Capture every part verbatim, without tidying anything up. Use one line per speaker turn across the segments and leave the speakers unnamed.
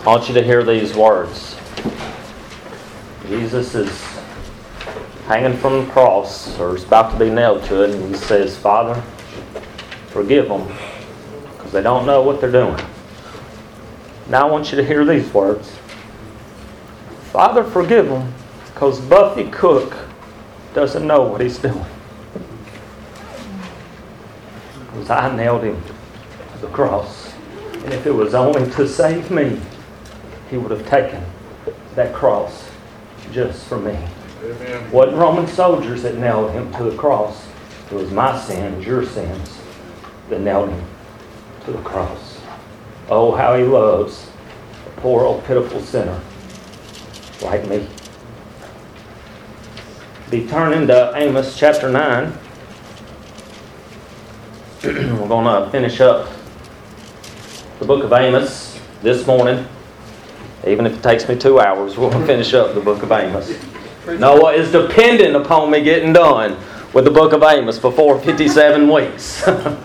want you to hear these words. Jesus is hanging from the cross, or is about to be nailed to it, and he says, Father, forgive them, because they don't know what they're doing. Now I want you to hear these words. Father, forgive them, because Buffy Cook doesn't know what he's doing. Because I nailed him to the cross. And if it was only to save me, he would have taken that cross just for me. Amen. It wasn't Roman soldiers that nailed him to the cross. It was my sins, your sins, that nailed him to the cross. Oh, how he loves a poor old pitiful sinner like me. Be turning to Amos chapter nine. We're going to finish up the book of Amos this morning. Even if it takes me two hours, we're going to finish up the book of Amos. Noah is dependent upon me getting done with the book of Amos before fifty-seven weeks.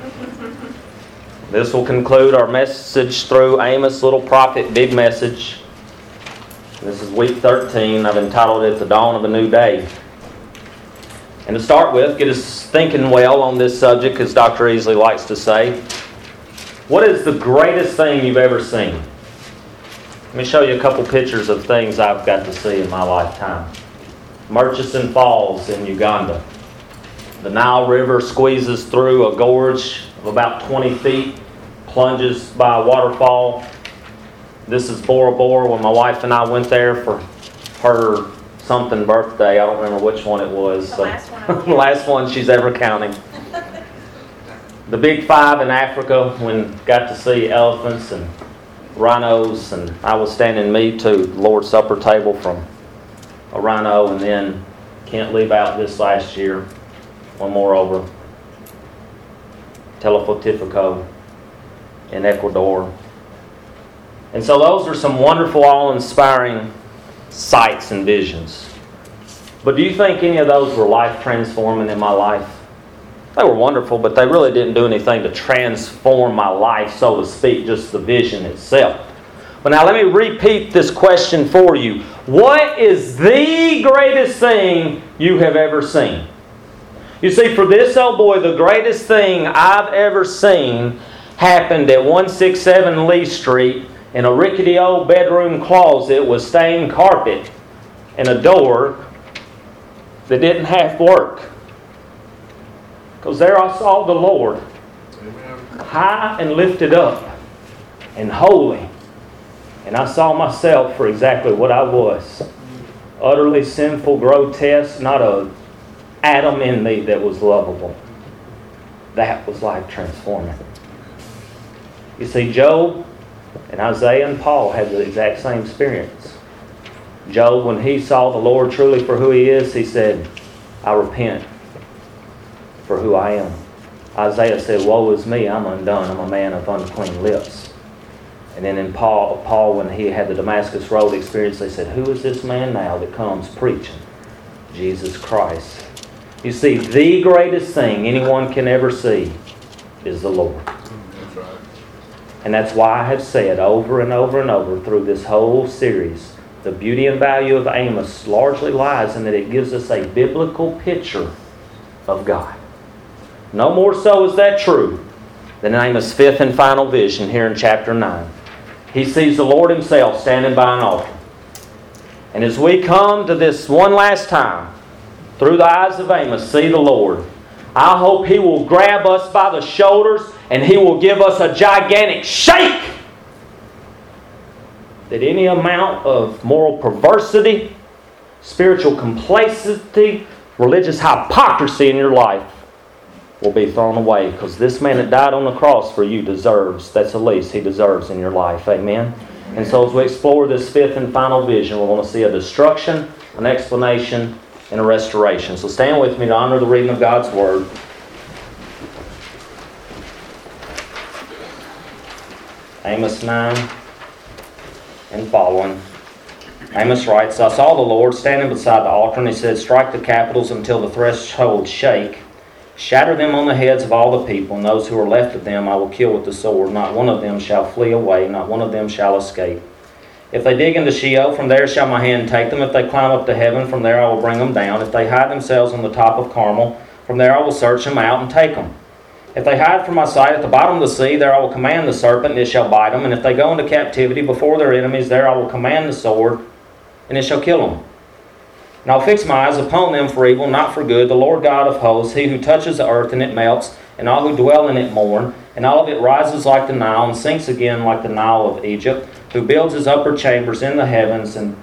This will conclude our message through Amos, little prophet, big message. This is week thirteen. I've entitled it The Dawn of a New Day. And to start with, get us thinking well on this subject, as Doctor Easley likes to say. What is the greatest thing you've ever seen? Let me show you a couple pictures of things I've got to see in my lifetime. Murchison Falls in Uganda. The Nile River squeezes through a gorge of about twenty feet, plunges by a waterfall. This is Bora Bora when my wife and I went there for her something birthday. I don't remember which one it was.
The last one.
The last one she's ever counting. The Big Five in Africa, when got to see elephants and rhinos, and I was standing me to the Lord's Supper table from a rhino, and then can't leave out this last year. One more over. Telefotifico in Ecuador. And so those are some wonderful, awe-inspiring sights and visions. But do you think any of those were life-transforming in my life? They were wonderful, but they really didn't do anything to transform my life, so to speak, just the vision itself. But now let me repeat this question for you. What is the greatest thing you have ever seen? You see, for this old boy, the greatest thing I've ever seen happened at one sixty-seven Lee Street in a rickety old bedroom closet with stained carpet and a door that didn't half work. Because there I saw the Lord, Amen, high and lifted up and holy. And I saw myself for exactly what I was. Utterly sinful, grotesque, not an atom in me that was lovable. That was life transforming. You see, Job and Isaiah and Paul had the exact same experience. Job, when he saw the Lord truly for who He is, he said, I repent for who I am. Isaiah said, woe is me, I'm undone, I'm a man of unclean lips. And then in Paul, Paul, when he had the Damascus Road experience, they said, who is this man now that comes preaching? Jesus Christ. You see, the greatest thing anyone can ever see is the Lord. That's right. And that's why I have said over and over and over through this whole series, the beauty and value of Amos largely lies in that it gives us a biblical picture of God. No more so is that true than Amos' fifth and final vision here in chapter nine. He sees the Lord Himself standing by an altar. And as we come to this one last time, through the eyes of Amos, see the Lord, I hope He will grab us by the shoulders and He will give us a gigantic shake. That any amount of moral perversity, spiritual complacency, religious hypocrisy in your life will be thrown away, because this man that died on the cross for you deserves, that's the least he deserves in your life. Amen? And so as we explore this fifth and final vision, we're going to see a destruction, an explanation, and a restoration. So stand with me to honor the reading of God's Word. Amos nine and following. Amos writes, I saw the Lord standing beside the altar, and He said, strike the capitals until the threshold shake. Shatter them on the heads of all the people, and those who are left of them I will kill with the sword. Not one of them shall flee away, not one of them shall escape. If they dig into Sheol, from there shall my hand take them. If they climb up to heaven, from there I will bring them down. If they hide themselves on the top of Carmel, from there I will search them out and take them. If they hide from my sight at the bottom of the sea, there I will command the serpent, and it shall bite them. And if they go into captivity before their enemies, there I will command the sword, and it shall kill them. And I'll fix my eyes upon them for evil, not for good. The Lord God of hosts, He who touches the earth, and it melts, and all who dwell in it mourn, and all of it rises like the Nile, and sinks again like the Nile of Egypt, who builds his upper chambers in the heavens, and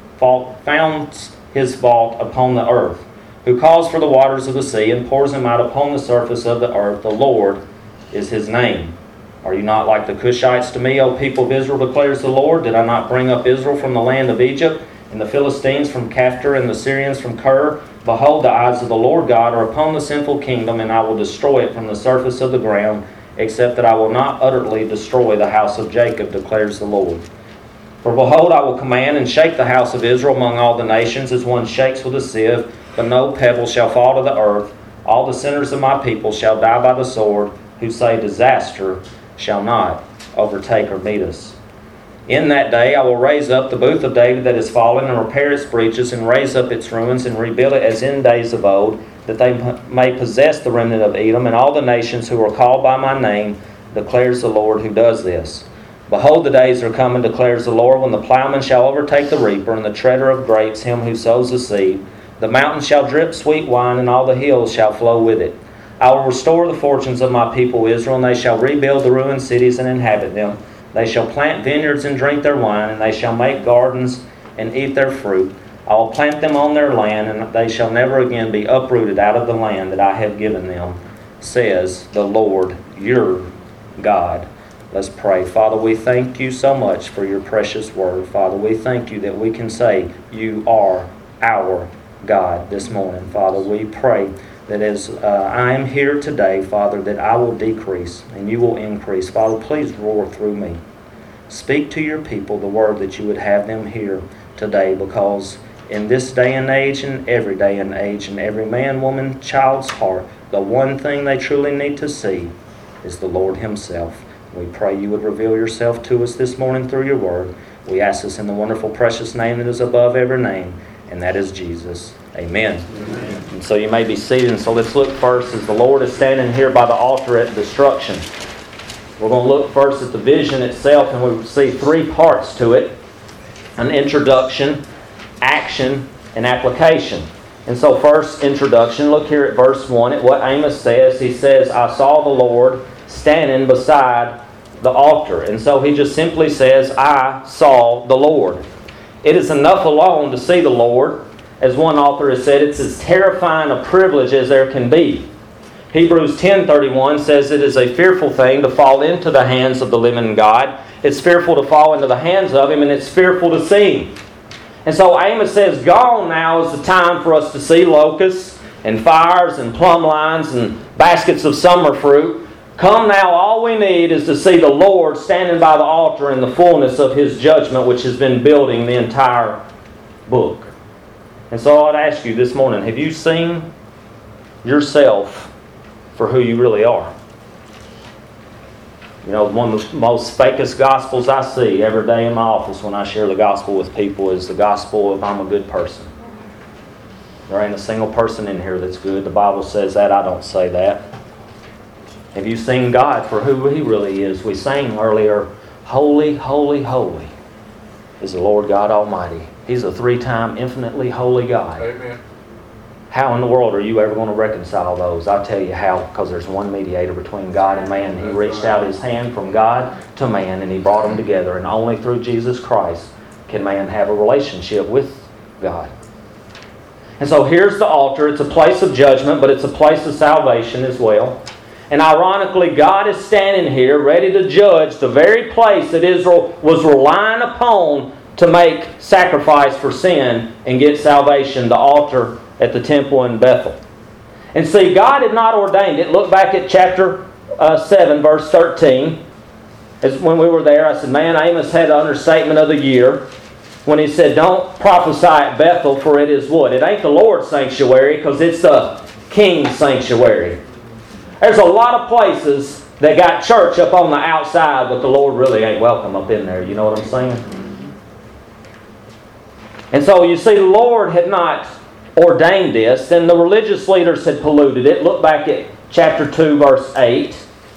founds his vault upon the earth, who calls for the waters of the sea, and pours them out upon the surface of the earth. The Lord is His name. Are you not like the Cushites to me, O people of Israel, declares the Lord? Did I not bring up Israel from the land of Egypt, and the Philistines from Caphtor, and the Syrians from Kir? Behold, the eyes of the Lord God are upon the sinful kingdom, and I will destroy it from the surface of the ground, except that I will not utterly destroy the house of Jacob, declares the Lord. For behold, I will command and shake the house of Israel among all the nations, as one shakes with a sieve, but no pebble shall fall to the earth. All the sinners of my people shall die by the sword, who say disaster shall not overtake or meet us. In that day I will raise up the booth of David that is fallen, and repair its breaches, and raise up its ruins, and rebuild it as in days of old, that they may possess the remnant of Edom, and all the nations who are called by my name, declares the Lord who does this. Behold, the days are coming, declares the Lord, when the plowman shall overtake the reaper, and the treader of grapes him who sows the seed. The mountains shall drip sweet wine, and all the hills shall flow with it. I will restore the fortunes of my people Israel, and they shall rebuild the ruined cities and inhabit them. They shall plant vineyards and drink their wine, and they shall make gardens and eat their fruit. I will plant them on their land, and they shall never again be uprooted out of the land that I have given them, says the Lord your God. Let's pray. Father, we thank you so much for your precious word. Father, we thank you that we can say you are our God this morning. Father, we pray that as uh, I am here today, Father, that I will decrease and you will increase. Father, please roar through me. Speak to your people the word that you would have them hear today, because in this day and age and every day and age and every man, woman, child's heart, the one thing they truly need to see is the Lord Himself. We pray you would reveal yourself to us this morning through your word. We ask this in the wonderful, precious name that is above every name, and that is Jesus. Amen. Amen. And so you may be seated. And so let's look first, as the Lord is standing here by the altar at destruction. We're going to look first at the vision itself, and we see three parts to it: an introduction, action, and application. And so first, introduction. Look here at verse one at what Amos says. He says, I saw the Lord standing beside the altar. And so he just simply says, I saw the Lord. It is enough alone to see the Lord. As one author has said, it's as terrifying a privilege as there can be. Hebrews ten thirty-one says it is a fearful thing to fall into the hands of the living God. It's fearful to fall into the hands of Him, and it's fearful to see Him. And so Amos says, gone now is the time for us to see locusts and fires and plumb lines and baskets of summer fruit. Come now, all we need is to see the Lord standing by the altar in the fullness of His judgment, which has been building the entire book. And so I'd ask you this morning, have you seen yourself for who you really are? You know, one of the most fakest gospels I see every day in my office when I share the gospel with people is the gospel of I'm a good person. There ain't a single person in here that's good. The Bible says that. I don't say that. Have you seen God for who He really is? We sang earlier, holy, holy, holy is the Lord God Almighty. He's a three-time infinitely holy God.
Amen.
How in the world are you ever going to reconcile those? I'll tell you how, because there's one mediator between God and man. He reached out His hand from God to man, and He brought them together. And only through Jesus Christ can man have a relationship with God. And so here's the altar. It's a place of judgment, but it's a place of salvation as well. And ironically, God is standing here ready to judge the very place that Israel was relying upon to make sacrifice for sin and get salvation, the altar at the temple in Bethel. And see, God had not ordained it. Look back at chapter uh, seven, verse thirteen. As when we were there, I said, man, Amos had an understatement of the year when he said, don't prophesy at Bethel, for it is what? It ain't the Lord's sanctuary, because it's the King's sanctuary. There's a lot of places that got church up on the outside, but the Lord really ain't welcome up in there. You know what I'm saying? And so you see, the Lord had not ordained this, and the religious leaders had polluted it. Look back at chapter two, verse eight.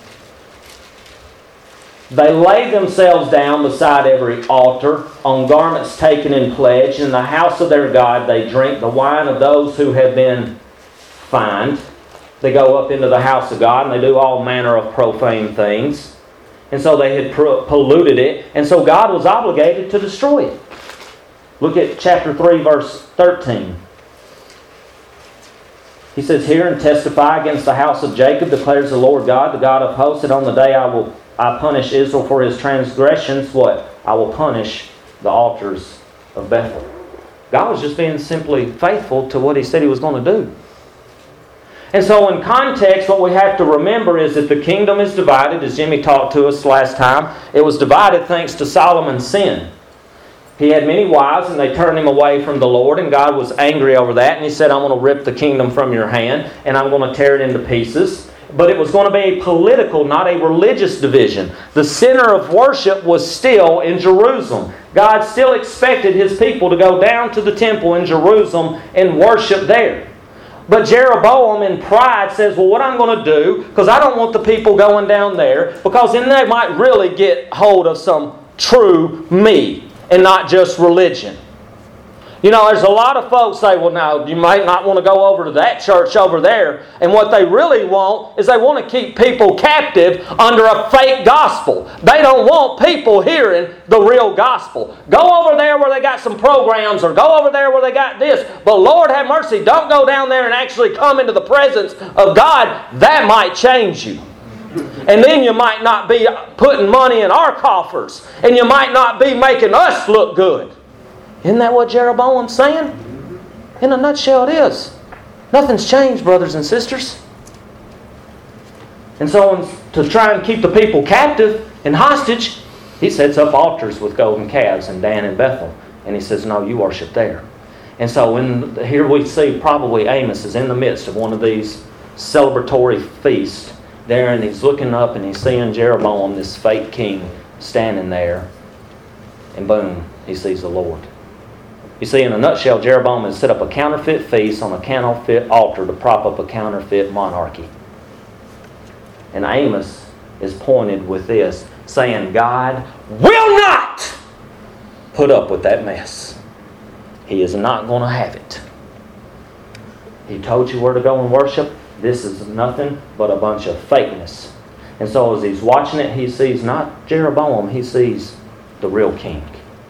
They lay themselves down beside every altar, on garments taken in pledge. In the house of their God they drink the wine of those who have been fined. They go up into the house of God and they do all manner of profane things. And so they had polluted it. And so God was obligated to destroy it. Look at chapter three, verse thirteen. He says, "Hear and testify against the house of Jacob, declares the Lord God, the God of hosts, that on the day I will I punish Israel for his transgressions." What? I will punish the altars of Bethel. God was just being simply faithful to what He said He was going to do. And so in context, what we have to remember is that the kingdom is divided, as Jimmy talked to us last time. It was divided thanks to Solomon's sin. He had many wives and they turned him away from the Lord, and God was angry over that, and He said, "I'm going to rip the kingdom from your hand and I'm going to tear it into pieces." But it was going to be a political, not a religious division. The center of worship was still in Jerusalem. God still expected His people to go down to the temple in Jerusalem and worship there. But Jeroboam in pride says, well, what I'm going to do, because I don't want the people going down there, because then they might really get hold of some true me and not just religion. You know, there's a lot of folks say, well, now, you might not want to go over to that church over there. And what they really want is they want to keep people captive under a fake gospel. They don't want people hearing the real gospel. Go over there where they got some programs, or go over there where they got this. But Lord have mercy, don't go down there and actually come into the presence of God. That might change you. And then you might not be putting money in our coffers. And you might not be making us look good. Isn't that what Jeroboam's saying? In a nutshell, it is. Nothing's changed, brothers and sisters. And so to try and keep the people captive and hostage, he sets up altars with golden calves in Dan and Bethel. And he says, no, you worship there. And so in, here we see probably Amos is in the midst of one of these celebratory feasts there, and he's looking up and he's seeing Jeroboam, this fake king, standing there. And boom, he sees the Lord. You see, in a nutshell, Jeroboam has set up a counterfeit feast on a counterfeit altar to prop up a counterfeit monarchy. And Amos is pointed with this, saying, God will not put up with that mess. He is not going to have it. He told you where to go and worship. This is nothing but a bunch of fakeness. And so as he's watching it, he sees not Jeroboam, he sees the real king.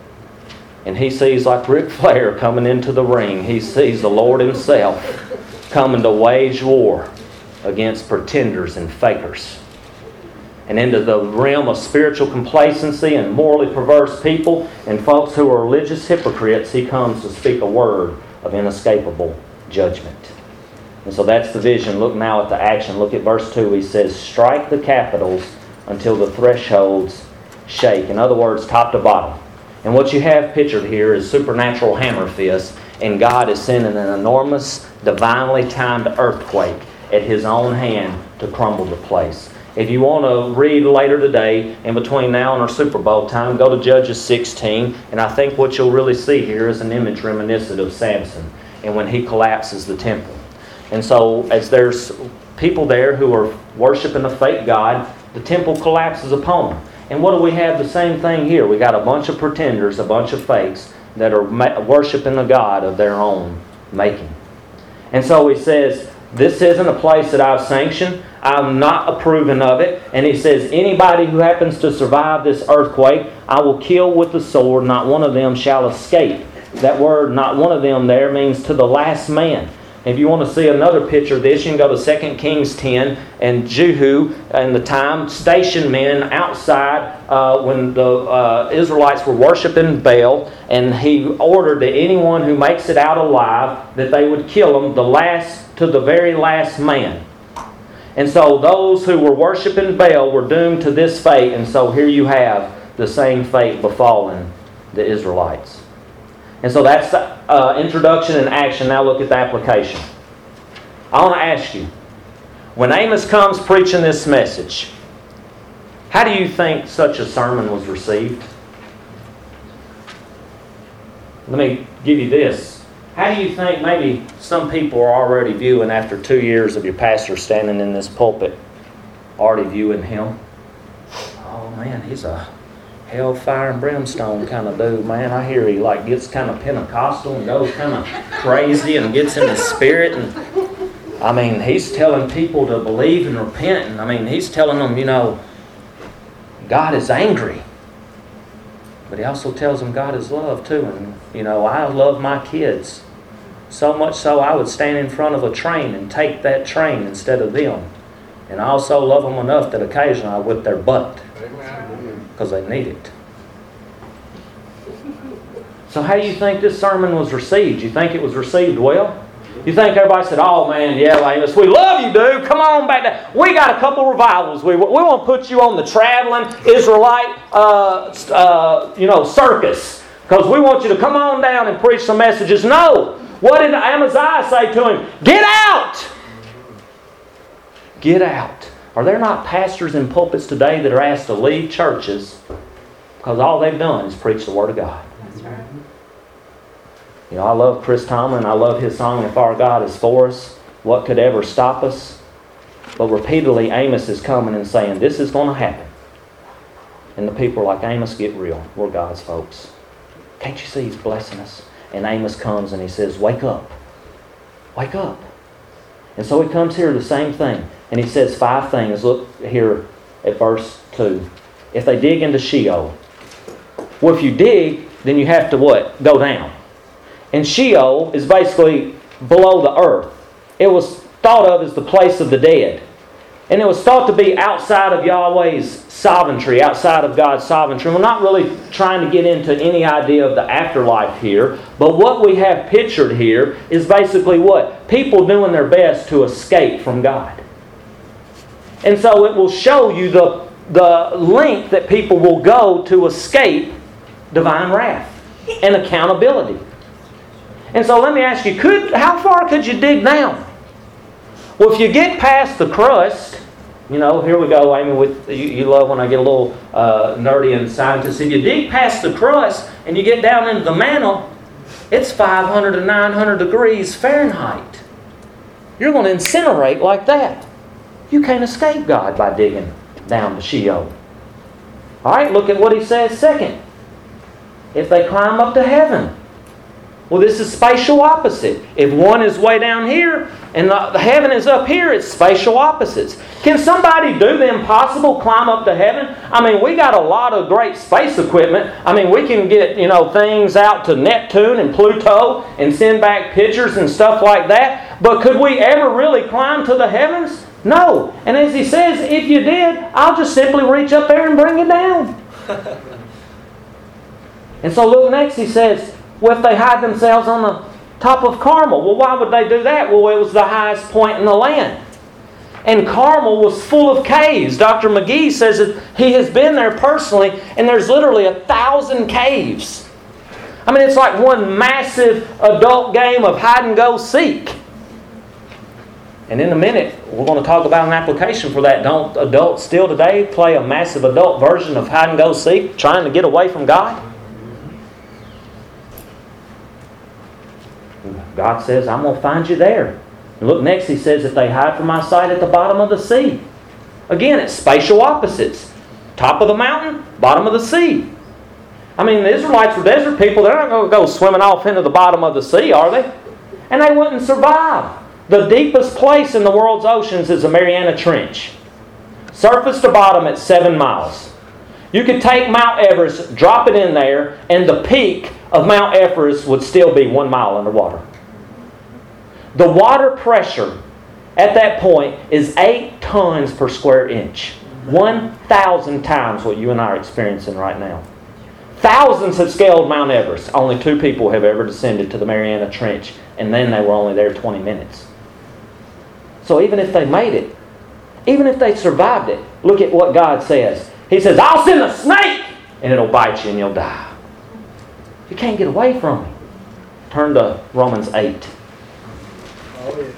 And he sees, like Ric Flair coming into the ring, he sees the Lord Himself coming to wage war against pretenders and fakers. And into the realm of spiritual complacency and morally perverse people and folks who are religious hypocrites, He comes to speak a word of inescapable judgment. And so that's the vision. Look now at the action. Look at verse two. He says, strike the capitals until the thresholds shake. In other words, top to bottom. And what you have pictured here is supernatural hammer fists, and God is sending an enormous, divinely timed earthquake at His own hand to crumble the place. If you want to read later today, in between now and our Super Bowl time, go to Judges sixteen, and I think what you'll really see here is an image reminiscent of Samson and when he collapses the temple. And so as there's people there who are worshiping a fake God, the temple collapses upon them. And what do we have? The same thing here. We got a bunch of pretenders, a bunch of fakes that are ma- worshiping the God of their own making. And so he says, this isn't a place that I've sanctioned. I'm not approving of it. And he says, anybody who happens to survive this earthquake, I will kill with the sword. Not one of them shall escape. That word, not one of them there, means to the last man. If you want to see another picture of this, you can go to Second Kings ten, and Jehu and the time stationed men outside uh, when the uh, Israelites were worshiping Baal, and he ordered that anyone who makes it out alive, that they would kill them, the last to the very last man. And so those who were worshiping Baal were doomed to this fate, and so here you have the same fate befalling the Israelites. And so that's the uh, introduction and action. Now look at the application. I want to ask you, when Amos comes preaching this message, how do you think such a sermon was received? Let me give you this. How do you think maybe some people are already viewing, after two years of your pastor standing in this pulpit, already viewing him? Oh man, he's a hellfire and brimstone kind of dude, man. I hear he like gets kind of Pentecostal and goes kind of crazy and gets in the spirit. And I mean, he's telling people to believe and repent. And I mean, he's telling them, you know, God is angry. But he also tells them God is love too. And, you know, I love my kids. So much so I would stand in front of a train and take that train instead of them. And I also love them enough that occasionally I whip their butt. Because they need it. So how do you think this sermon was received? You think it was received well? You think everybody said, oh man, yeah, Amos, we love you, dude. Come on back down. We got a couple revivals. We, we want to put you on the traveling Israelite uh, uh, you know, circus. Because we want you to come on down and preach some messages. No. What did Amaziah say to him? Get out! Get out. Are there not pastors in pulpits today that are asked to leave churches because all they've done is preach the Word of God?
That's right.
You know, I love Chris Tomlin. I love his song, If Our God is For Us, What Could Ever Stop Us? But repeatedly Amos is coming and saying, this is going to happen. And the people are like, Amos, get real. We're God's folks. Can't you see He's blessing us? And Amos comes and he says, wake up. Wake up. And so he comes here, the same thing. And he says five things. Look here at verse two. If they dig into Sheol. Well, if you dig, then you have to what? Go down. And Sheol is basically below the earth. It was thought of as the place of the dead. And it was thought to be outside of Yahweh's sovereignty, outside of God's sovereignty. We're not really trying to get into any idea of the afterlife here. But what we have pictured here is basically what? People doing their best to escape from God. And so it will show you the, the length that people will go to escape divine wrath and accountability. And so let me ask you, could how far could you dig down? Well, if you get past the crust, you know, here we go, Amy, with you, you love when I get a little uh, nerdy and scientist. If you dig past the crust and you get down into the mantle, it's five hundred to nine hundred degrees Fahrenheit. You're going to incinerate like that. You can't escape God by digging down to Sheol. All right, look at what he says second. If they climb up to heaven. Well, this is spatial opposite. If one is way down here and the, the heaven is up here, it's spatial opposites. Can somebody do the impossible, climb up to heaven? I mean, we got a lot of great space equipment. I mean, we can get, you know, things out to Neptune and Pluto and send back pictures and stuff like that. But could we ever really climb to the heavens? No. And as he says, if you did, I'll just simply reach up there and bring you down. And so look next, he says, well, if they hide themselves on the top of Carmel. Well, why would they do that? Well, it was the highest point in the land. And Carmel was full of caves. Doctor McGee says that he has been there personally, and there's literally a thousand caves. I mean, it's like one massive adult game of hide and go seek. And in a minute, we're going to talk about an application for that. Don't adults still today play a massive adult version of hide and go seek, trying to get away from God? God says, I'm going to find you there. And look next, he says, if they hide from my sight at the bottom of the sea. Again, it's spatial opposites. Top of the mountain, bottom of the sea. I mean, the Israelites were desert people. They're not going to go swimming off into the bottom of the sea, are they? And they wouldn't survive. The deepest place in the world's oceans is the Mariana Trench. Surface to bottom at seven miles. You could take Mount Everest, drop it in there, and the peak of Mount Everest would still be one mile underwater. The water pressure at that point is eight tons per square inch. one thousand times what you and I are experiencing right now. Thousands have scaled Mount Everest. Only two people have ever descended to the Mariana Trench, and then they were only there twenty minutes. So even if they made it, even if they survived it, look at what God says. He says, I'll send a snake, and it'll bite you and you'll die. You can't get away from me. Turn to Romans eight.
Oh, yeah.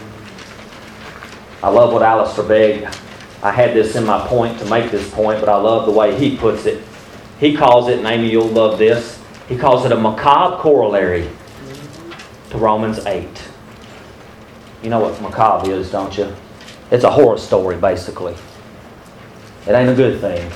I love what Alistair Begg, I had this in my point to make this point, but I love the way he puts it. He calls it, and Amy, you'll love this, He calls it a macabre corollary to Romans eight. You know what macabre is, don't you? It's a horror story, basically. It ain't a good thing.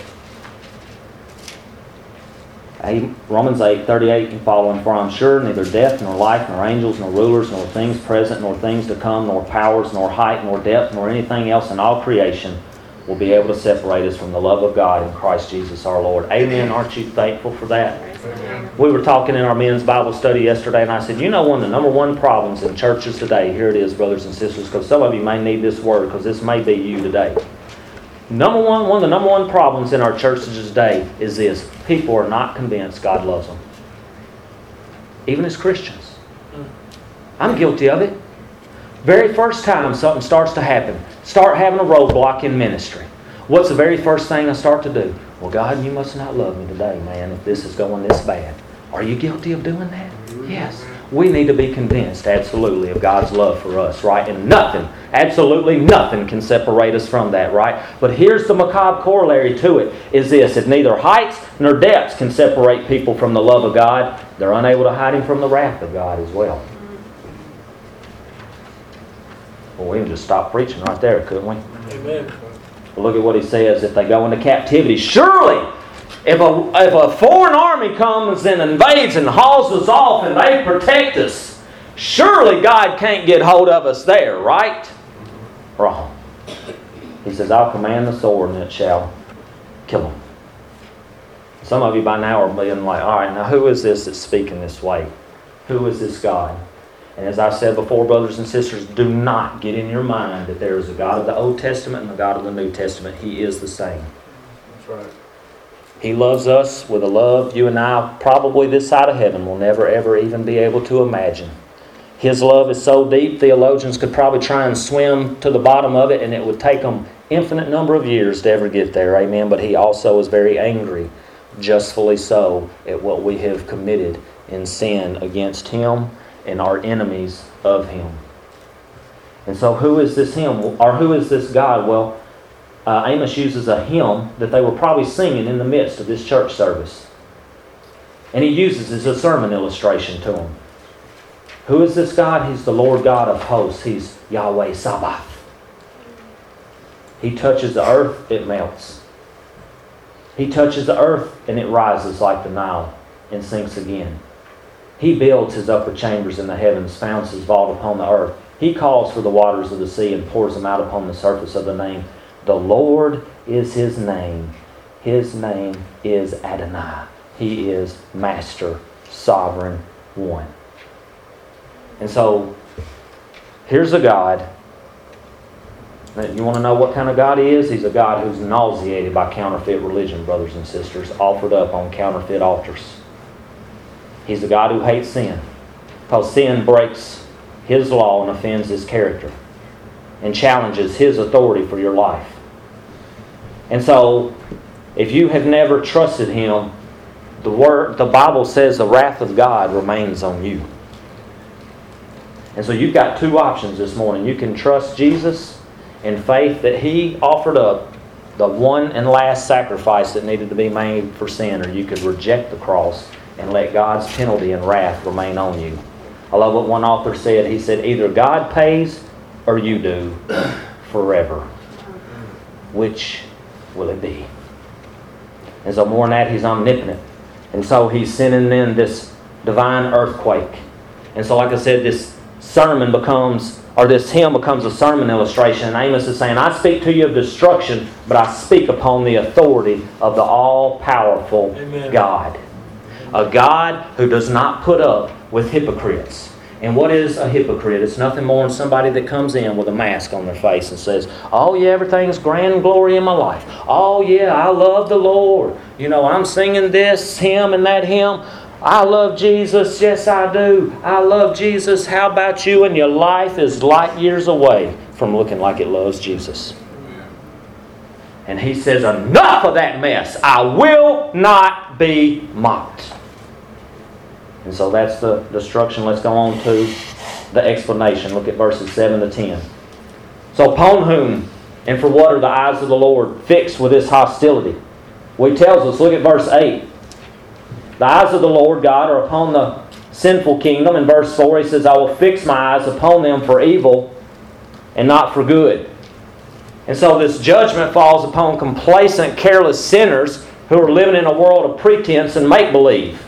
Romans eight, thirty-eight and following, for I'm sure neither death, nor life, nor angels, nor rulers, nor things present, nor things to come, nor powers, nor height, nor depth, nor anything else in all creation will be able to separate us from the love of God in Christ Jesus our Lord. Amen. Aren't you thankful for that? Amen. We were talking in our men's Bible study yesterday, and I said, you know, one of the number one problems in churches today, here it is, brothers and sisters, because some of you may need this word, because this may be you today. Number one, one of the number one problems in our churches today is this. People are not convinced God loves them. Even as Christians. I'm guilty of it. Very first time something starts to happen, start having a roadblock in ministry. What's the very first thing I start to do? Well, God, you must not love me today, man, if this is going this bad. Are you guilty of doing that? Yes. We need to be convinced, absolutely, of God's love for us, right? And nothing, absolutely nothing can separate us from that, right? But here's the macabre corollary to it, is this. If neither heights nor depths can separate people from the love of God, they're unable to hide Him from the wrath of God as well. Well, we can just stop preaching right there, couldn't we?
Amen.
Well, look at what he says. If they go into captivity, surely if a, if a foreign army comes and invades and hauls us off and they protect us, surely God can't get hold of us there, right? Wrong. He says, I'll command the sword and it shall kill them. Some of you by now are being like, all right, now who is this that's speaking this way? Who is this God? And as I said before, brothers and sisters, do not get in your mind that there is a God of the Old Testament and a God of the New Testament. He is the same.
That's right.
He loves us with a love you and I probably this side of heaven will never ever even be able to imagine. His love is so deep, theologians could probably try and swim to the bottom of it and it would take them infinite number of years to ever get there. Amen. But He also is very angry, justfully so, at what we have committed in sin against Him and our enemies of Him. And so who is this Him? Or who is this God? Well, uh, Amos uses a hymn that they were probably singing in the midst of this church service. And he uses it as a sermon illustration to them. Who is this God? He's the Lord God of hosts. He's Yahweh Sabaoth. He touches the earth, it melts. He touches the earth and it rises like the Nile and sinks again. He builds His upper chambers in the heavens, founds His vault upon the earth. He calls for the waters of the sea and pours them out upon the surface of the name. The Lord is His name. His name is Adonai. He is Master, Sovereign One. And so, here's a God. You want to know what kind of God He is? He's a God who's nauseated by counterfeit religion, brothers and sisters, offered up on counterfeit altars. He's a God who hates sin, because sin breaks His law and offends His character and challenges His authority for your life. And so, if you have never trusted Him, the word, the Bible says the wrath of God remains on you. And so you've got two options this morning. You can trust Jesus in faith that He offered up the one and last sacrifice that needed to be made for sin, or you could reject the cross and let God's penalty and wrath remain on you. I love what one author said. He said, either God pays or you do forever. Which will it be? And so more than that, He's omnipotent. And so He's sending in this divine earthquake. And so like I said, this sermon becomes, or this hymn becomes a sermon illustration. And Amos is saying, I speak to you of destruction, but I speak upon the authority of the all-powerful Amen. God. A God who does not put up with hypocrites. And what is a hypocrite? It's nothing more than somebody that comes in with a mask on their face and says, oh yeah, everything's grand and glory in my life. Oh yeah, I love the Lord. You know, I'm singing this hymn and that hymn. I love Jesus. Yes, I do. I love Jesus. How about you? And your life is light years away from looking like it loves Jesus. And he says, enough of that mess. I will not be mocked. And so that's the destruction. Let's go on to the explanation. Look at verses seven to ten. So upon whom and for what are the eyes of the Lord fixed with this hostility? Well, he tells us, look at verse eight. The eyes of the Lord God are upon the sinful kingdom. In verse four, he says, I will fix my eyes upon them for evil and not for good. And so this judgment falls upon complacent, careless sinners who are living in a world of pretense and make-believe.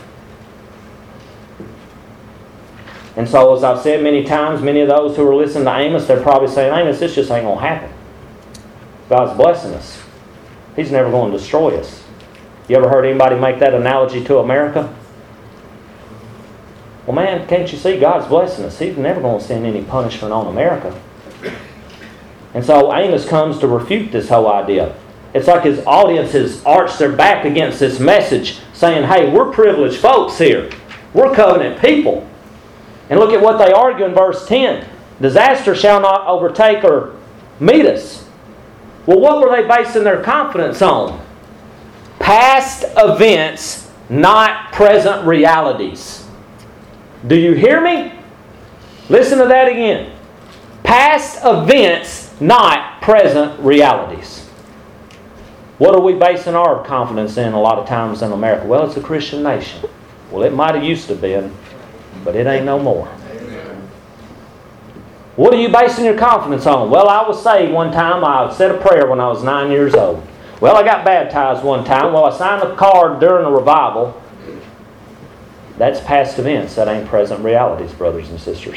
And so, as I've said many times, many of those who are listening to Amos, they're probably saying, Amos, this just ain't going to happen. God's blessing us. He's never going to destroy us. You ever heard anybody make that analogy to America? Well, man, can't you see God's blessing us? He's never going to send any punishment on America. And so Amos comes to refute this whole idea. It's like his audience has arched their back against this message, saying, hey, we're privileged folks here. We're covenant people. And look at what they argue in verse ten. Disaster shall not overtake or meet us. Well, what were they basing their confidence on? Past events, not present realities. Do you hear me? Listen to that again. Past events, not present realities. What are we basing our confidence in a lot of times in America? Well, it's a Christian nation. Well, it might have used to been, but it ain't no more. What are you basing your confidence on? Well, I was saved one time. I said a prayer when I was nine years old. Well, I got baptized one time. Well, I signed a card during a revival. That's past events. That ain't present realities, brothers and sisters.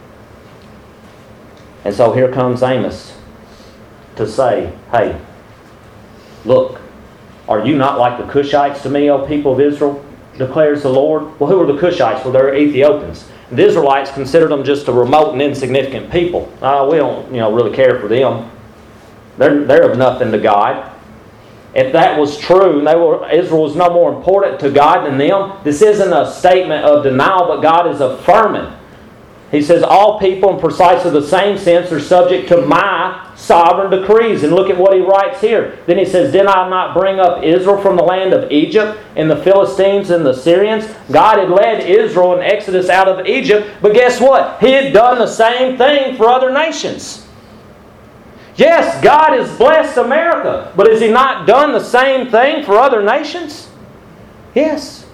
And so here comes Amos to say, hey, look, are you not like the Cushites to me, O people of Israel, declares the Lord? Well, who are the Cushites? Well, they're Ethiopians. The Israelites considered them just a remote and insignificant people. Uh, we don't, you know, really care for them. They're, they're of nothing to God. If that was true, and they were, Israel was no more important to God than them, this isn't a statement of denial, but God is affirming. He says, all people in precisely the same sense are subject to my sovereign decrees. And look at what he writes here. Then he says, did I not bring up Israel from the land of Egypt and the Philistines and the Syrians? God had led Israel in Exodus out of Egypt. But guess what? He had done the same thing for other nations. Yes, God has blessed America. But has He not done the same thing for other nations? Yes.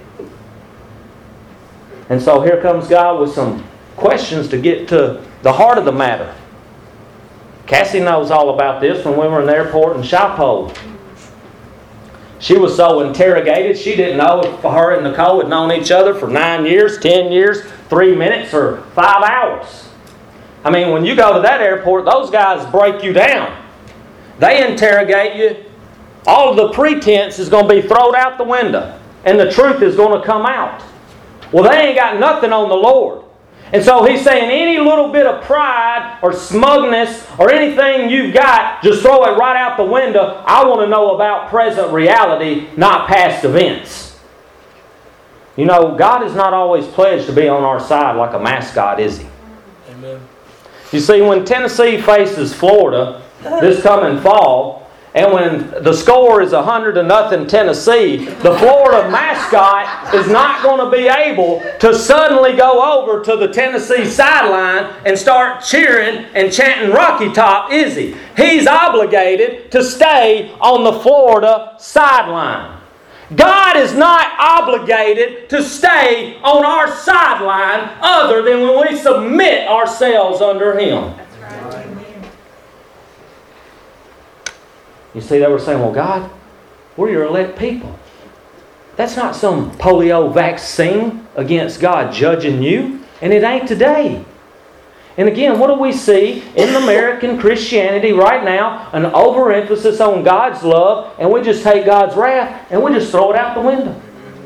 And so here comes God with some questions to get to the heart of the matter. Cassie knows all about this when we were in the airport in Shapol. She was so interrogated, she didn't know if her and Nicole had known each other for nine years, ten years, three minutes, or five hours. I mean, when you go to that airport, those guys break you down. They interrogate you. All of the pretense is going to be thrown out the window, and the truth is going to come out. Well, they ain't got nothing on the Lord. And so he's saying any little bit of pride or smugness or anything you've got, just throw it right out the window. I want to know about present reality, not past events. You know, God is not always pledged to be on our side like a mascot, is He?
Amen.
You see, when Tennessee faces Florida this coming fall, and when the score is one hundred to nothing Tennessee, the Florida mascot is not going to be able to suddenly go over to the Tennessee sideline and start cheering and chanting Rocky Top, is he? He's obligated to stay on the Florida sideline. God is not obligated to stay on our sideline other than when we submit ourselves under Him. You see, they were saying, well, God, we're your elect people. That's not some polio vaccine against God judging you. And it ain't today. And again, what do we see in American Christianity right now? An overemphasis on God's love, and we just take God's wrath and we just throw it out the window.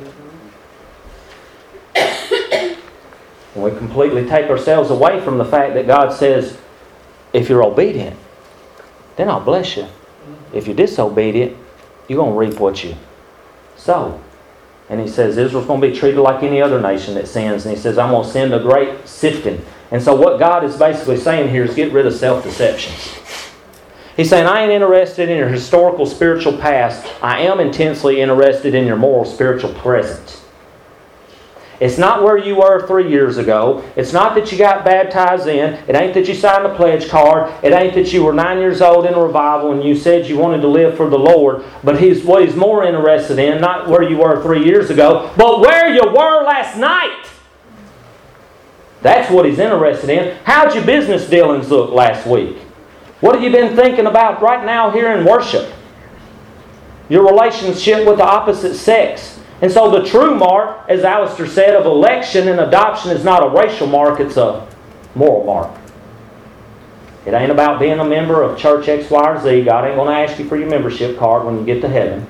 And we completely take ourselves away from the fact that God says, if you're obedient, then I'll bless you. If you're disobedient, you're going to reap what you sow. And He says Israel's going to be treated like any other nation that sins. And He says, I'm going to send a great sifting. And so what God is basically saying here is get rid of self-deceptions. He's saying, I ain't interested in your historical spiritual past. I am intensely interested in your moral spiritual present. It's not where you were three years ago. It's not that you got baptized in. It ain't that you signed a pledge card. It ain't that you were nine years old in a revival and you said you wanted to live for the Lord. But he's what he's more interested in, not where you were three years ago, but where you were last night. That's what he's interested in. How'd your business dealings look last week? What have you been thinking about right now here in worship? Your relationship with the opposite sex. And so the true mark, as Alistair said, of election and adoption is not a racial mark, it's a moral mark. It ain't about being a member of church X, Y, or Z. God ain't going to ask you for your membership card when you get to heaven.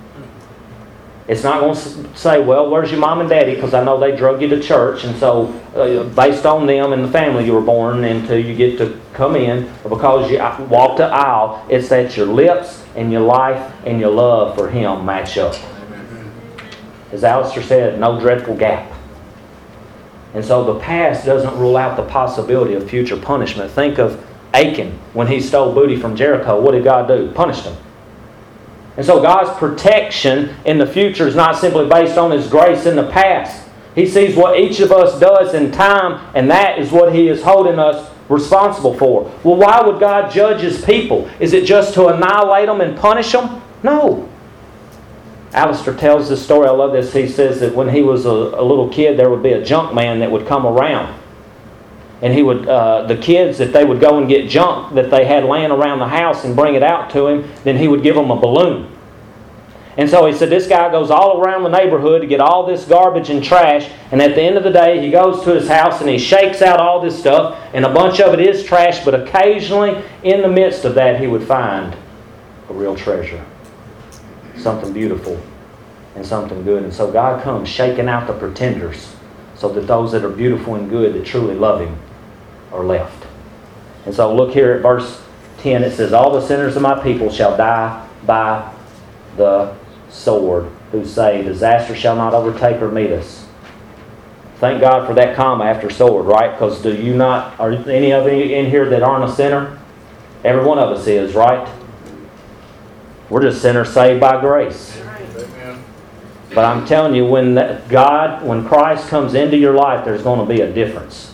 It's not going to say, well, where's your mom and daddy? Because I know they drug you to church. And so uh, based on them and the family you were born into, you get to come in. Or because you walked the aisle, it's that your lips and your life and your love for Him match up. As Alistair said, no dreadful gap. And so the past doesn't rule out the possibility of future punishment. Think of Achan when he stole booty from Jericho. What did God do? Punished him. And so God's protection in the future is not simply based on His grace in the past. He sees what each of us does in time, and that is what He is holding us responsible for. Well, why would God judge His people? Is it just to annihilate them and punish them? No. Alistair tells this story. I love this. He says that when he was a, a little kid, there would be a junk man that would come around. And he would, uh, the kids, if they would go and get junk that they had laying around the house and bring it out to him, then he would give them a balloon. And so he said this guy goes all around the neighborhood to get all this garbage and trash. And at the end of the day, he goes to his house and he shakes out all this stuff. And a bunch of it is trash, but occasionally in the midst of that, he would find a real treasure. Something beautiful and something good. And so God comes shaking out the pretenders so that those that are beautiful and good that truly love Him are left. And so look here at verse ten. It says, all the sinners of my people shall die by the sword, who say, disaster shall not overtake or meet us. Thank God for that comma after sword, right? Because do you not, are any of you in here that aren't a sinner? Every one of us is, right? We're just sinners saved by grace. But I'm telling you, when that God, when Christ comes into your life, there's going to be a difference.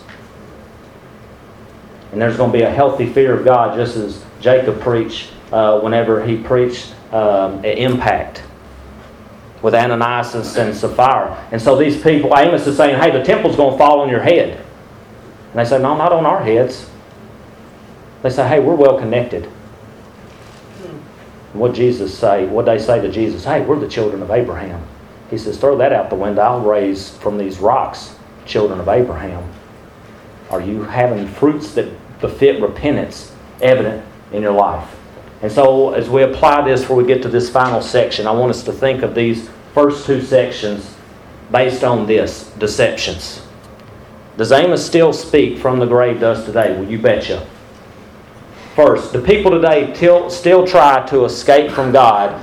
And there's going to be a healthy fear of God, just as Jacob preached uh, whenever he preached um, Impact with Ananias and Sapphira. And so these people, Amos is saying, hey, the temple's going to fall on your head. And they say, no, not on our heads. They say, hey, we're well connected. What Jesus say? What they say to Jesus? Hey, we're the children of Abraham. He says, throw that out the window. I'll raise from these rocks children of Abraham. Are you having fruits that befit repentance evident in your life? And so as we apply this before we get to this final section, I want us to think of these first two sections based on this, deceptions. Does Amos still speak from the grave to us today? Well, you betcha. First, do people today till, still try to escape from God?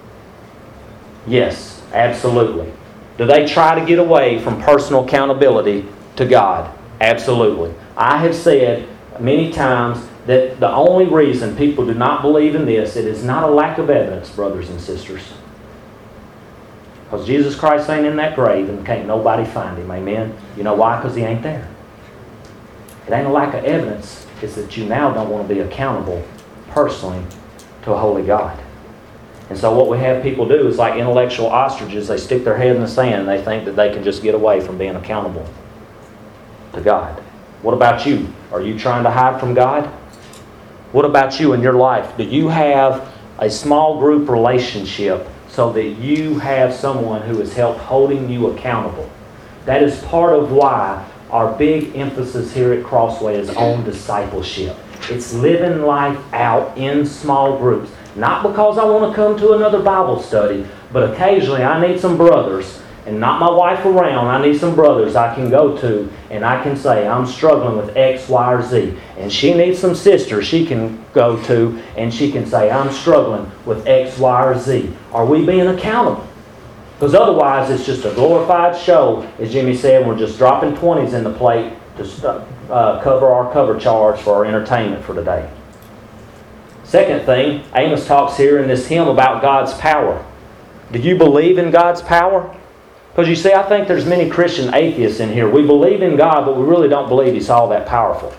Yes, absolutely. Do they try to get away from personal accountability to God? Absolutely. I have said many times that the only reason people do not believe in this, it is not a lack of evidence, brothers and sisters. Because Jesus Christ ain't in that grave and can't nobody find Him. Amen? You know why? Because He ain't there. It ain't a lack of evidence. It's that you now don't want to be accountable personally to a holy God. And so what we have people do is like intellectual ostriches. They stick their head in the sand and they think that they can just get away from being accountable to God. What about you? Are you trying to hide from God? What about you in your life? Do you have a small group relationship so that you have someone who is helped holding you accountable? That is part of why our big emphasis here at Crossway is on discipleship. It's living life out in small groups. Not because I want to come to another Bible study, but occasionally I need some brothers, and not my wife around, I need some brothers I can go to, and I can say, I'm struggling with X, Y, or Z. And she needs some sisters she can go to, and she can say, I'm struggling with X, Y, or Z. Are we being accountable? Because otherwise it's just a glorified show, as Jimmy said, we're just dropping twenties in the plate to uh, cover our cover charge for our entertainment for today. Second thing, Amos talks here in this hymn about God's power. Do you believe in God's power? Because you see, I think there's many Christian atheists in here. We believe in God, but we really don't believe He's all that powerful.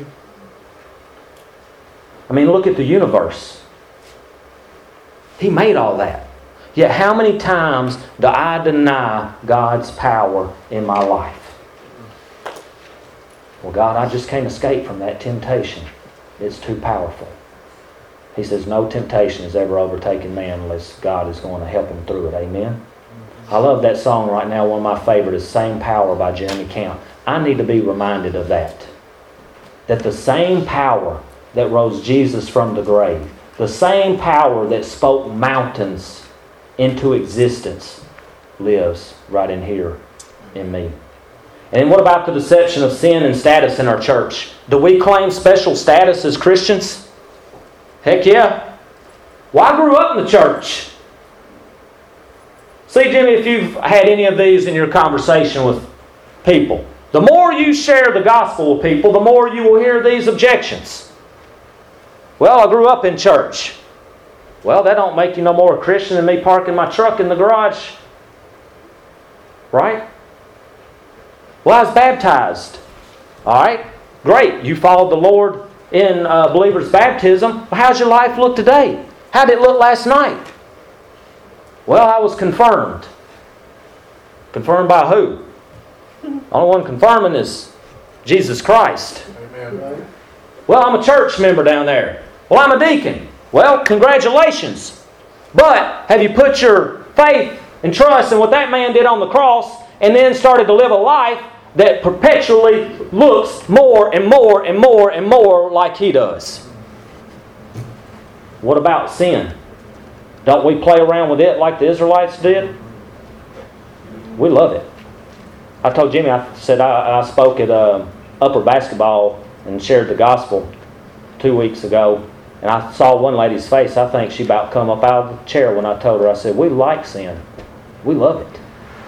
I mean, look at the universe. He made all that. Yet how many times do I deny God's power in my life? Well, God, I just can't escape from that temptation. It's too powerful. He says no temptation has ever overtaken man unless God is going to help him through it. Amen? I love that song right now. One of my favorites is Same Power by Jeremy Camp. I need to be reminded of that. That the same power that rose Jesus from the grave, the same power that spoke mountains into existence, lives right in here in me. And what about the deception of sin and status in our church? Do we claim special status as Christians? Heck yeah. Well, I grew up in the church. See, Jimmy, if you've had any of these in your conversation with people, the more you share the gospel with people, the more you will hear these objections. Well, I grew up in church. Well, that don't make you no more a Christian than me parking my truck in the garage. Right? Well, I was baptized. All right? Great. You followed the Lord in uh, believer's baptism. How's your life look today? How did it look last night? Well, I was confirmed. Confirmed by who? The only one confirming is Jesus Christ.
Amen.
Well, I'm a church member down there. Well, I'm a deacon. Well, congratulations. But have you put your faith and trust in what that man did on the cross and then started to live a life that perpetually looks more and more and more and more like he does? What about sin? Don't we play around with it like the Israelites did? We love it. I told Jimmy, I said I, I spoke at uh, upper basketball and shared the gospel two weeks ago. And I saw one lady's face. I think she about come up out of the chair when I told her. I said, we like sin. We love it.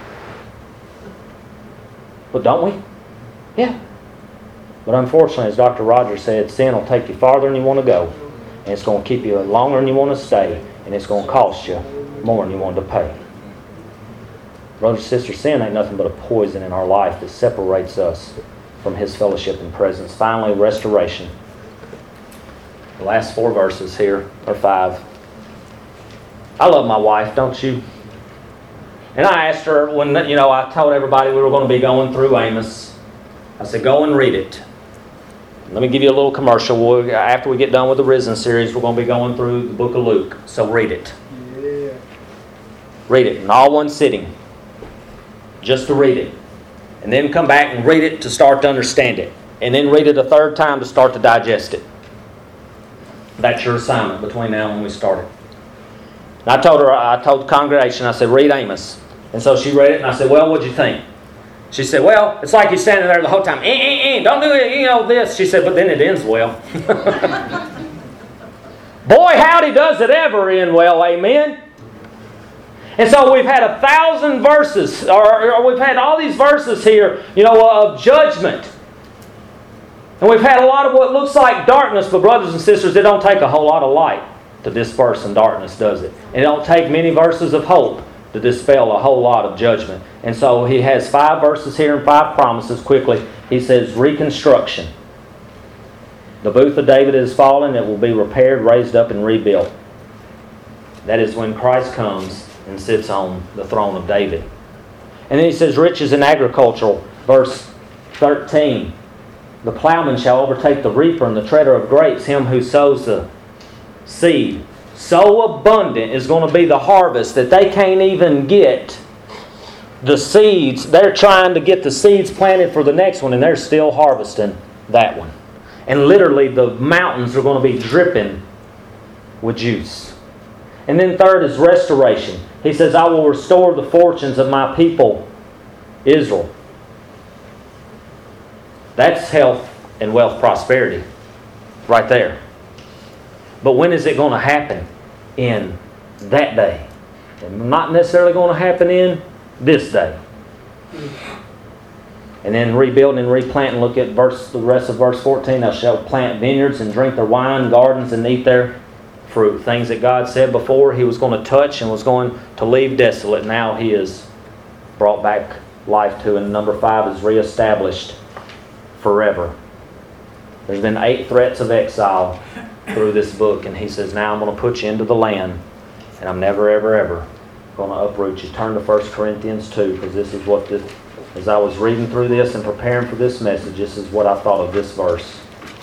But don't we? Yeah. But unfortunately, as Doctor Rogers said, sin will take you farther than you want to go. And it's going to keep you longer than you want to stay. And it's going to cost you more than you want to pay. Brothers and sisters, sin ain't nothing but a poison in our life that separates us from His fellowship and presence. Finally, restoration. The last four verses here, or five. I love my wife, don't you? And I asked her, when you know, I told everybody we were going to be going through Amos. I said, go and read it. Let me give you a little commercial. We'll, after we get done with the Risen series, we're going to be going through the book of Luke. So read it.
Yeah.
Read it in all one sitting. Just to read it. And then come back and read it to start to understand it. And then read it a third time to start to digest it. That's your assignment between now and when we started. And I told her, I told the congregation, I said, read Amos. And so she read it and I said, well, what'd you think? She said, well, it's like he's standing there the whole time. Eh, eh, eh, don't do it, you know, this. She said, but then it ends well. Boy, howdy does it ever end well, amen? And so we've had a thousand verses, or, or we've had all these verses here, you know, of judgment. And we've had a lot of what looks like darkness, but brothers and sisters, it don't take a whole lot of light to disperse some darkness, does it? It don't take many verses of hope to dispel a whole lot of judgment. And so he has five verses here and five promises quickly. He says, reconstruction. The booth of David is fallen. It will be repaired, raised up, and rebuilt. That is when Christ comes and sits on the throne of David. And then he says, riches in agricultural. Verse thirteen. The plowman shall overtake the reaper and the treader of grapes, him who sows the seed. So abundant is going to be the harvest that they can't even get the seeds. They're trying to get the seeds planted for the next one, and they're still harvesting that one. And literally the mountains are going to be dripping with juice. And then third is restoration. He says, I will restore the fortunes of my people, Israel. That's health and wealth prosperity right there. But when is it going to happen? In that day. And not necessarily going to happen in this day. And then rebuilding and replanting. Look at verse, the rest of verse fourteen. Thou shalt plant vineyards and drink their wine, gardens and eat their fruit. Things that God said before He was going to touch and was going to leave desolate. Now He is brought back life to, and number five is reestablished forever. There's been eight threats of exile through this book, and he says, now I'm going to put you into the land, and I'm never, ever, ever going to uproot you. Turn to First Corinthians two, because this is what this, as I was reading through this and preparing for this message, this is what I thought of this verse.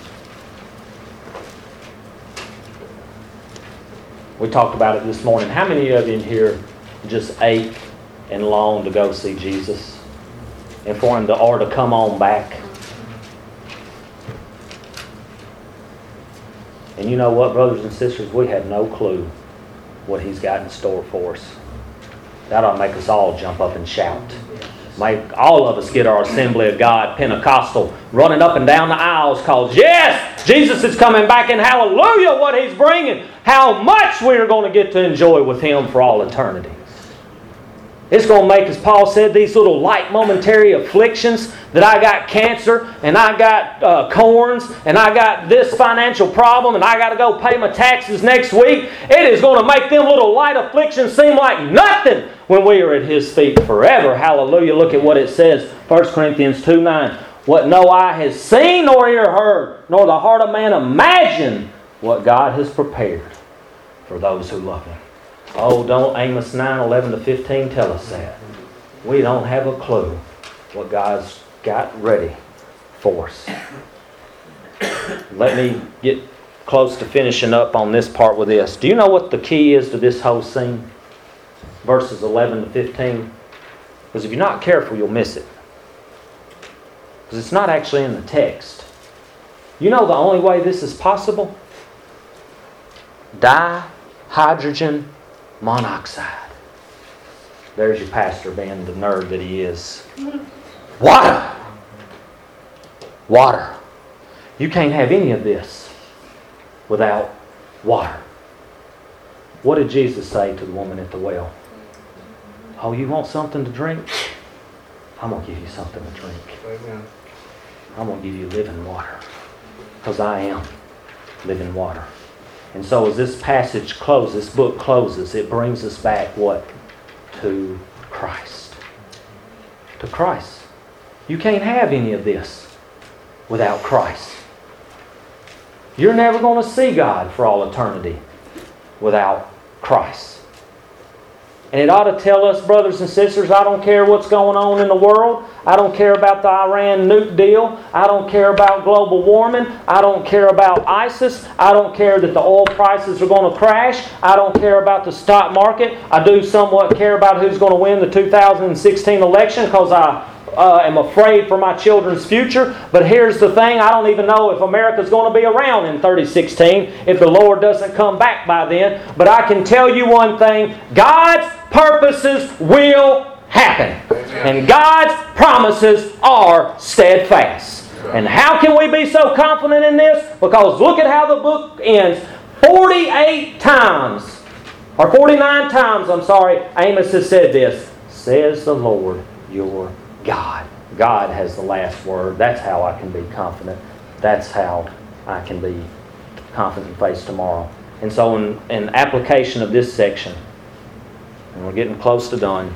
We talked about it this morning. How many of you in here just ache and long to go see Jesus and for Him to, or to come on back? And you know what, brothers and sisters? We have no clue what He's got in store for us. That ought to make us all jump up and shout. Make all of us get our Assembly of God Pentecostal running up and down the aisles called, yes, Jesus is coming back, and hallelujah what He's bringing. How much we are going to get to enjoy with Him for all eternity. It's going to make, as Paul said, these little light momentary afflictions, that I got cancer, and I got uh, corns, and I got this financial problem, and I got to go pay my taxes next week. It is going to make them little light afflictions seem like nothing when we are at His feet forever. Hallelujah. Look at what it says. First Corinthians two nine. What no eye has seen nor ear heard, nor the heart of man imagined, what God has prepared for those who love Him. Oh, don't Amos nine eleven to fifteen tell us that. We don't have a clue what God's got ready for us. Let me get close to finishing up on this part with this. Do you know what the key is to this whole scene? Verses eleven to fifteen. Because if you're not careful, you'll miss it. Because it's not actually in the text. You know the only way this is possible? Dihydrogen monoxide. There's your pastor being the nerd that he is. Water! Water. You can't have any of this without water. What did Jesus say to the woman at the well? Oh, you want something to drink? I'm going to give you something to drink.
Amen.
I'm going to give you living water. Because I am living water. And so as this passage closes, this book closes, it brings us back what? To Christ. To Christ. You can't have any of this without Christ. You're never going to see God for all eternity without Christ. And it ought to tell us, brothers and sisters, I don't care what's going on in the world. I don't care about the Iran nuke deal. I don't care about global warming. I don't care about ISIS. I don't care that the oil prices are going to crash. I don't care about the stock market. I do somewhat care about who's going to win the two thousand sixteen election because I uh, am afraid for my children's future. But here's the thing. I don't even know if America's going to be around in thirty sixteen if the Lord doesn't come back by then. But I can tell you one thing. God's purposes will happen. And God's promises are steadfast. And how can we be so confident in this? Because look at how the book ends. forty-eight times, or forty-nine times, I'm sorry, Amos has said this. Says the Lord your God. God has the last word. That's how I can be confident. That's how I can be confident and face tomorrow. And so in, in application of this section, and we're getting close to done.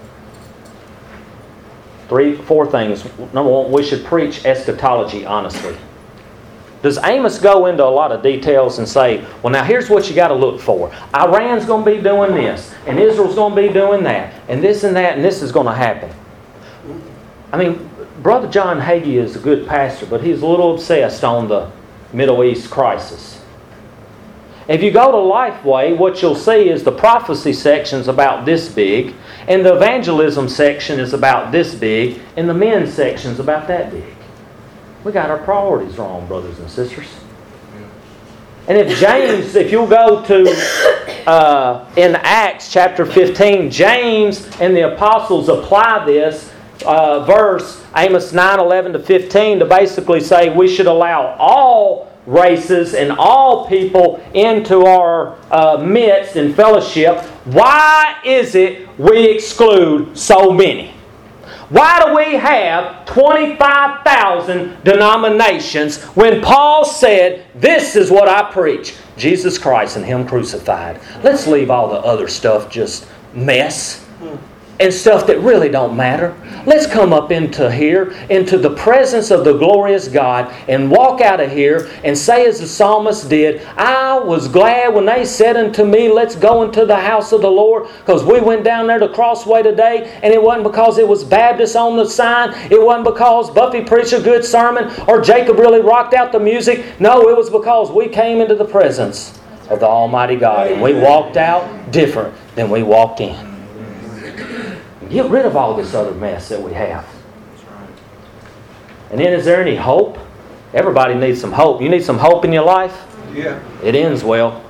Three, four things. Number one, we should preach eschatology honestly. Does Amos go into a lot of details and say, well, now here's what you got to look for. Iran's going to be doing this, and Israel's going to be doing that, and this and that, and this is going to happen. I mean, Brother John Hagee is a good pastor, but he's a little obsessed on the Middle East crisis. If you go to Lifeway, what you'll see is the prophecy section's about this big, and the evangelism section is about this big, and the men's section's about that big. We got our priorities wrong, brothers and sisters. And if James, if you'll go to uh, in Acts chapter fifteen, James and the apostles apply this uh, verse, Amos nine eleven to fifteen, to basically say we should allow all races and all people into our uh, midst and fellowship. Why is it we exclude so many? Why do we have twenty-five thousand denominations when Paul said, this is what I preach, Jesus Christ and Him crucified. Let's leave all the other stuff just mess. and stuff that really don't matter. Let's come up into here, into the presence of the glorious God, and walk out of here and say as the psalmist did, I was glad when they said unto me, let's go into the house of the Lord, because we went down there to Crossway today, and it wasn't because it was Baptist on the sign, it wasn't because Buffy preached a good sermon, or Jacob really rocked out the music. No, it was because we came into the presence of the Almighty God, and we walked out different than we walked in. Get rid of all this other mess that we have. And then, is there any hope? Everybody needs some hope. You need some hope in your life?
Yeah.
It ends well.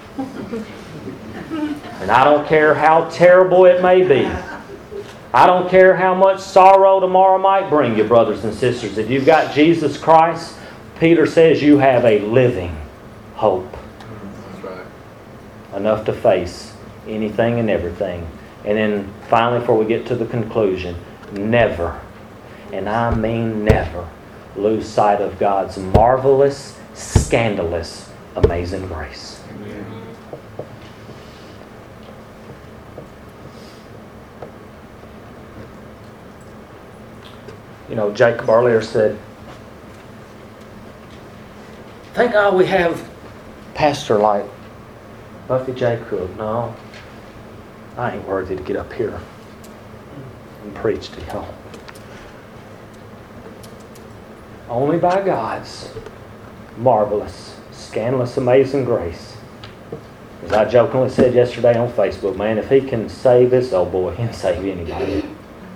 And I don't care how terrible it may be. I don't care how much sorrow tomorrow might bring you, brothers and sisters. If you've got Jesus Christ, Peter says you have a living hope.
That's right.
Enough to face anything and everything. And then finally, before we get to the conclusion, never, and I mean never, lose sight of God's marvelous, scandalous, amazing grace.
Amen.
You know, Jacob earlier said, thank God we have pastor like Buffy Jacob. No, I ain't worthy to get up here and preach to y'all. Only by God's marvelous, scandalous, amazing grace. As I jokingly said yesterday on Facebook, man, if He can save this old boy, He can save anybody.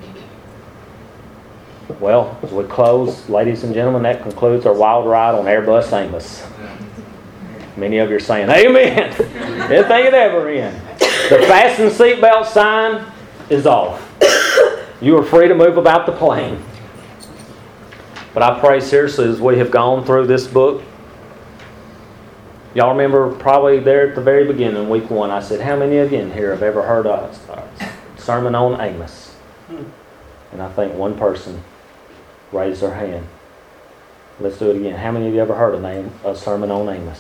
Well, as we close, ladies and gentlemen, that concludes our wild ride on Airbus Amos. Many of you are saying, amen. Best thing it ever in. The fasten seatbelt sign is off. You are free to move about the plane. But I pray seriously as we have gone through this book. Y'all remember probably there at the very beginning, week one, I said, how many of you in here have ever heard a sermon on Amos? And I think one person raised their hand. Let's do it again. How many of you ever heard a, name, a sermon on Amos?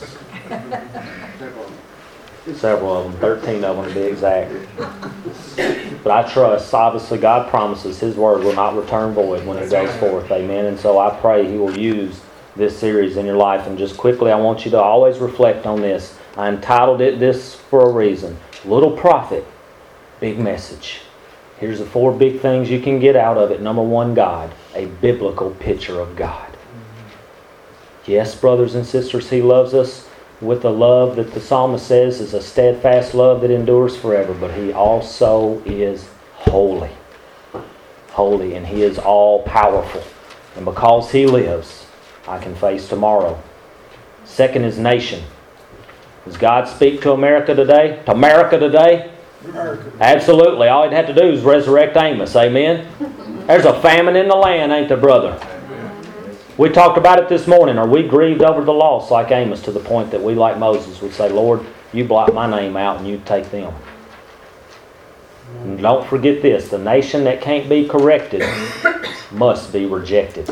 Several of them, thirteen of them to be exact. But I trust, obviously God promises His word will not return void when it goes forth. Amen. And so I pray He will use this series in your life. And just quickly, I want you to always reflect on this. I entitled it this for a reason. Little prophet, big message. Here's the four big things you can get out of it. Number one, God. A biblical picture of God. Yes, brothers and sisters, He loves us with a love that the psalmist says is a steadfast love that endures forever. But He also is holy. Holy, and He is all powerful. And because He lives, I can face tomorrow. Second is nation. Does God speak to America today? To America today?
America.
Absolutely. All He'd have to do is resurrect Amos. Amen? There's a famine in the land, ain't there, brother? We talked about it this morning. Are we grieved over the loss like Amos to the point that we, like Moses, would say, Lord, you blot my name out and you take them? And don't forget this. The nation that can't be corrected must be rejected.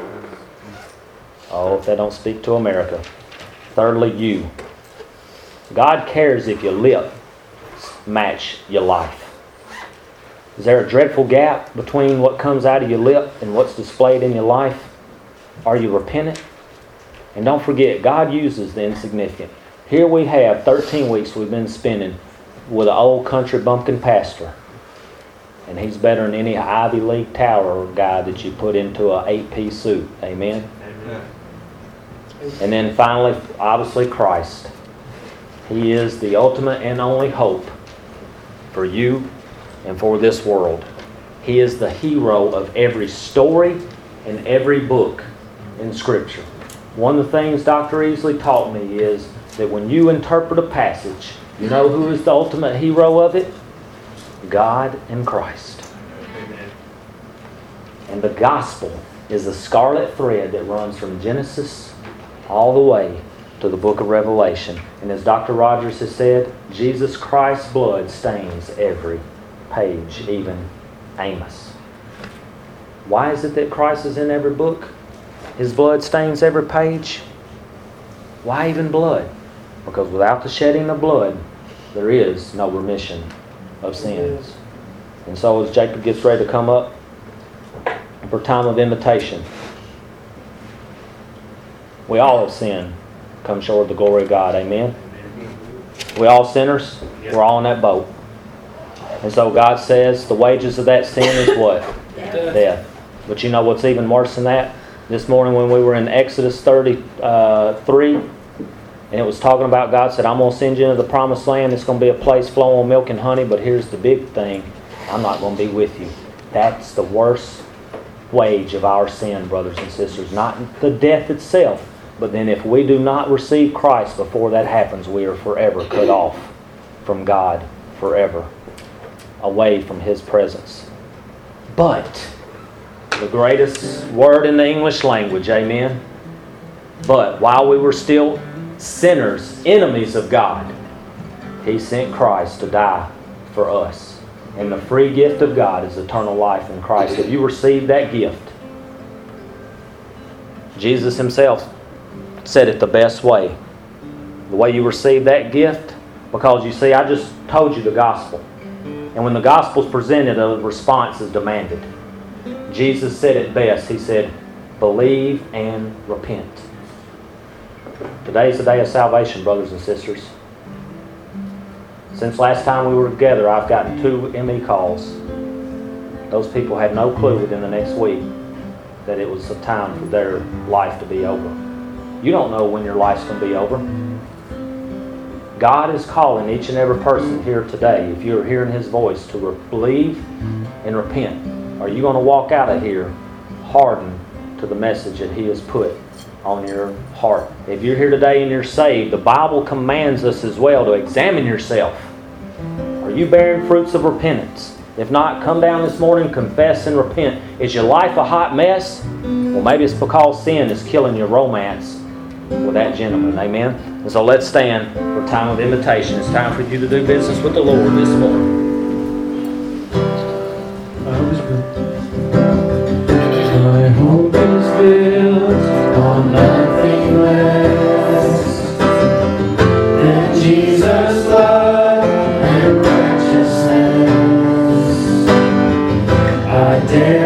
Oh, if they don't speak to America. Thirdly, you. God cares if your lip match your life. Is there a dreadful gap between what comes out of your lip and what's displayed in your life? Are you repentant? And don't forget, God uses the insignificant. Here we have thirteen weeks we've been spending with an old country bumpkin pastor. And he's better than any Ivy League tower guy that you put into an eight-piece suit. Amen?
Amen.
And then finally, obviously, Christ. He is the ultimate and only hope for you and for this world. He is the hero of every story and every book in Scripture. One of the things Doctor Easley taught me is that when you interpret a passage, you know who is the ultimate hero of it? God and Christ.
Amen.
And the gospel is the scarlet thread that runs from Genesis all the way to the book of Revelation. And as Doctor Rogers has said, Jesus Christ's blood stains every page, even Amos. Why is it that Christ is in every book? His blood stains every page. Why even blood? Because without the shedding of blood, there is no remission of sins. And so as Jacob gets ready to come up for time of invitation, we all have sinned, come short of the glory of God. Amen? We all sinners. We're all in that boat. And so God says the wages of that sin is what? Death. Death. But you know what's even worse than that? This morning when we were in Exodus thirty-three, and it was talking about God said, I'm going to send you into the promised land. It's going to be a place flowing with milk and honey, but here's the big thing. I'm not going to be with you. That's the worst wage of our sin, brothers and sisters. Not the death itself, but then if we do not receive Christ before that happens, we are forever cut off from God, forever away from His presence. But the greatest word in the English language, amen? But while we were still sinners, enemies of God, He sent Christ to die for us. And the free gift of God is eternal life in Christ. If you receive that gift, Jesus Himself said it the best way. The way you receive that gift, because you see, I just told you the gospel. And when the gospel is presented, a response is demanded. Jesus said it best. He said, believe and repent. Today's the day of salvation, brothers and sisters. Since last time we were together, I've gotten two M E calls. Those people had no clue within the next week that it was a time for their life to be over. You don't know when your life's going to be over. God is calling each and every person here today, if you're hearing His voice, to re- believe and repent. Are you going to walk out of here hardened to the message that He has put on your heart? If you're here today and you're saved, the Bible commands us as well to examine yourself. Are you bearing fruits of repentance? If not, come down this morning, confess and repent. Is your life a hot mess? Well, maybe it's because sin is killing your romance with that gentleman. Amen? And so let's stand for time of invitation. It's time for you to do business with the Lord this morning.
My hope is built on nothing less than Jesus' love and righteousness. I dare